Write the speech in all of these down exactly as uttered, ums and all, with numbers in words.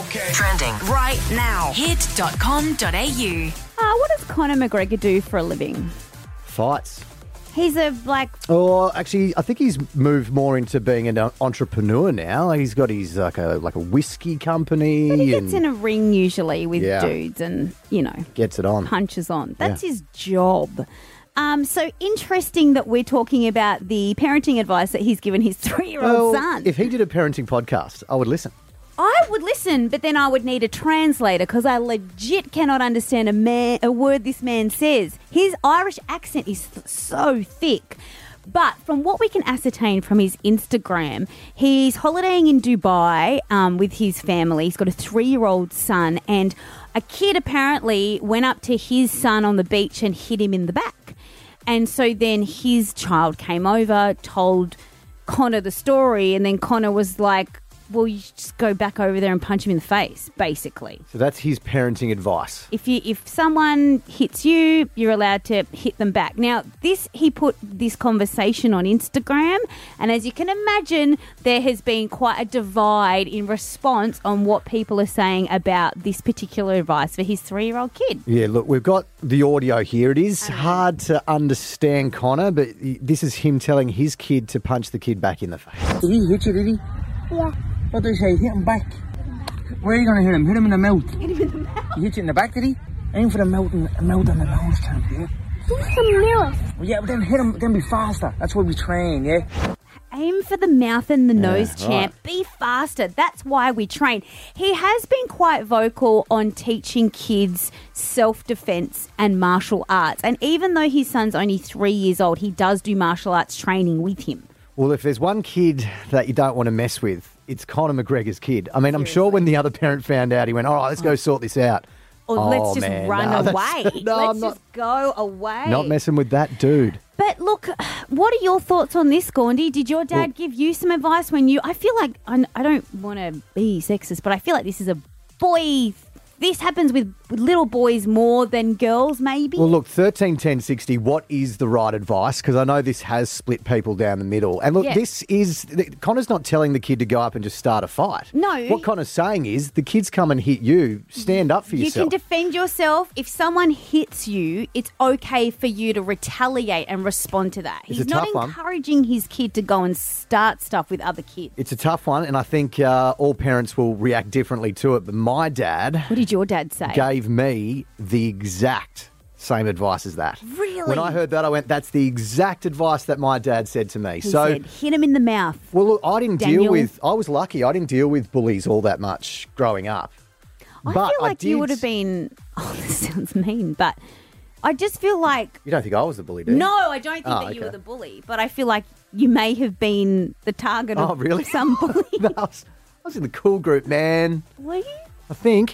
Okay. Trending right now. hit dot com dot a u. Uh, what does Conor McGregor do for a living? Fights. He's a like. Oh, actually, I think he's moved more into being an entrepreneur now. He's got his like a like a whiskey company. But he gets and in a ring usually with Yeah. dudes and, you know, gets it on. punches on. That's Yeah. his job. Um, so interesting that we're talking about the parenting advice that he's given his three-year-old Well, son. if he did a parenting podcast, I would listen. I would listen, but then I would need a translator because I legit cannot understand a man, a word this man says. His Irish accent is th- so thick. But from what we can ascertain from his Instagram, he's holidaying in Dubai um, with his family. He's got a three-year-old son, and a kid apparently went up to his son on the beach and hit him in the back. And so then his child came over, told Conor the story, and then Conor was like, well, you just go back over there and punch him in the face, basically. So that's his parenting advice. If you if someone hits you, you're allowed to hit them back. Now, this he put this conversation on Instagram, and as you can imagine, there has been quite a divide in response on what people are saying about this particular advice for his three-year-old kid. Yeah, look, we've got the audio here. It is hard to understand Conor, but this is him telling his kid to punch the kid back in the face. Did he hit you, did he? Yeah. What did he say? Hit him back. Where are you going to hit him? Hit him in the mouth. Hit him in the mouth. He hit you in the back, did he? Aim for the mouth and, mouth and the nose, champ, yeah? He's a mirror. Well, yeah, but then hit him, then be faster. That's what we train, yeah? Aim for the mouth and the nose, right. champ. Be faster. That's why we train. He has been quite vocal on teaching kids self-defense and martial arts. And even though his son's only three years old, he does do martial arts training with him. Well, if there's one kid that you don't want to mess with, it's Conor McGregor's kid. I mean, I'm sure when the other parent found out, he went, all right, let's go sort this out. Or Oh, let's just man, run no, that's- away. no, let's I'm not- just go away. Not messing with that dude. But look, what are your thoughts on this, Gaundy? Did your dad Well- give you some advice when you... I feel like... I, I don't want to be sexist, but I feel like this is a boy... This happens with, with little boys more than girls, maybe? Well, look, thirteen ten sixty, what is the right advice? Because I know this has split people down the middle. And look, Yeah. this is... Connor's not telling the kid to go up and just start a fight. No. What Connor's saying is the kids come and hit you, stand up for You yourself. can defend yourself. If someone hits you, it's okay for you to retaliate and respond to that. It's He's a not tough one. encouraging his kid to go and start stuff with other kids. It's a tough one, and I think uh, all parents will react differently to it. But my dad What did your dad say? gave me the exact same advice as that. Really? When I heard that, I went, that's the exact advice that my dad said to me. He so, said, hit him in the mouth. well, look, I didn't Daniel. deal with, I was lucky, I didn't deal with bullies all that much growing up. I But feel like you did- would have been... Oh, this sounds mean, but I just feel like... You don't think I was the bully, do you? No, I don't think Oh, that you okay. were the bully, but I feel like you may have been the target Oh, of really? some bully. No, I, was, I was in the cool group, man. Were you? I think.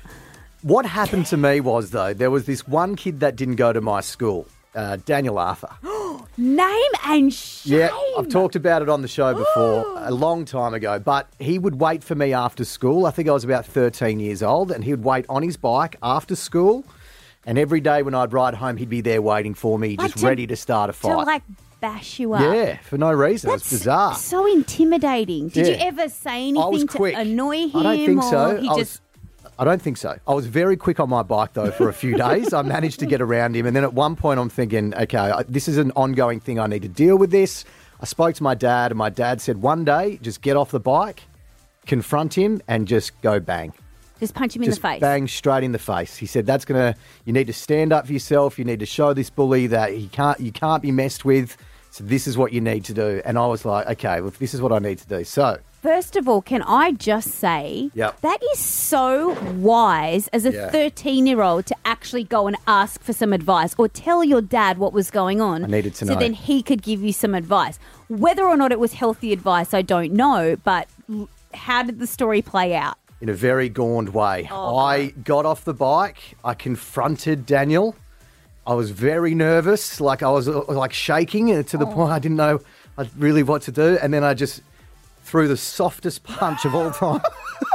What happened to me was, though, there was this one kid that didn't go to my school, uh, Daniel Arthur. Name and shame. Yeah, I've talked about it on the show before a long time ago, but he would wait for me after school. I think I was about thirteen years old, and he would wait on his bike after school. And every day when I'd ride home, he'd be there waiting for me, Like just to- ready to start a To fight. like bash you up. Yeah, for no reason. That's it was bizarre. so intimidating. Did you Yeah. ever say I anything was to quick. annoy him? I don't think or so. He I just was, I don't think so. I was very quick on my bike, though, for a few days. I managed to get around him. And then at one point, I'm thinking, okay, I- this is an ongoing thing. I need to deal with this. I spoke to my dad, and my dad said, one day, just get off the bike, confront him, and just go bang. just punch him Just in the face. bang straight in the face. He said, that's going to, you need to stand up for yourself. You need to show this bully that he can't, you can't be messed with. So this is what you need to do. And I was like, okay, well, this is what I need to do. So First of all, can I just say Yep. that is so wise as a Yeah. thirteen-year-old to actually go and ask for some advice or tell your dad what was going on. I needed to so know. then he could give you some advice. Whether or not it was healthy advice, I don't know. But l- how did the story play out? in a very gaunt way. Oh. I got off the bike. I confronted Daniel. I was very nervous, like I was uh, like shaking uh, to the point I didn't know uh, really what to do. And then I just threw the softest punch of all time.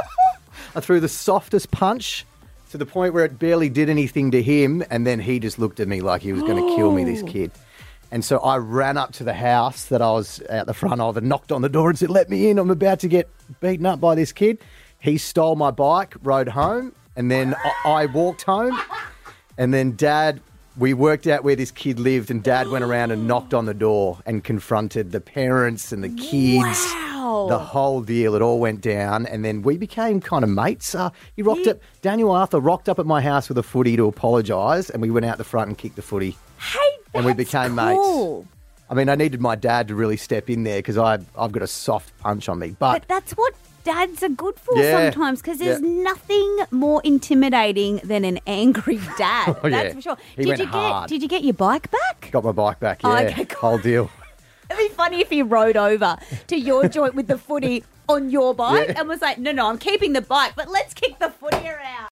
I threw the softest punch to the point where it barely did anything to him. And then he just looked at me like he was going to kill me, this kid. And so I ran up to the house that I was at the front of and knocked on the door and said, let me in. I'm about to get beaten up by this kid. He stole my bike, rode home, and then I, I walked home. And then Dad, we worked out where this kid lived, and Dad went around and knocked on the door and confronted the parents and the kids. Wow. The whole deal. It all went down, and then we became kind of mates. Uh, he rocked He- up. Daniel Arthur rocked up at my house with a footy to apologise, and we went out the front and kicked the footy. Hey, And we that's became cool. mates. I mean, I needed my dad to really step in there because I've I've got a soft punch on me. But, But that's what dads are good for Yeah. sometimes, because there's Yeah. nothing more intimidating than an angry dad. Oh, That's yeah. for sure. He did went you get hard. Did you get your bike back? got my bike back. Yeah, Oh, okay, cool. whole deal. It'd be funny if he rode over to your joint with the footy on your bike Yeah. and was like, "No, no, I'm keeping the bike, but let's kick the footy around."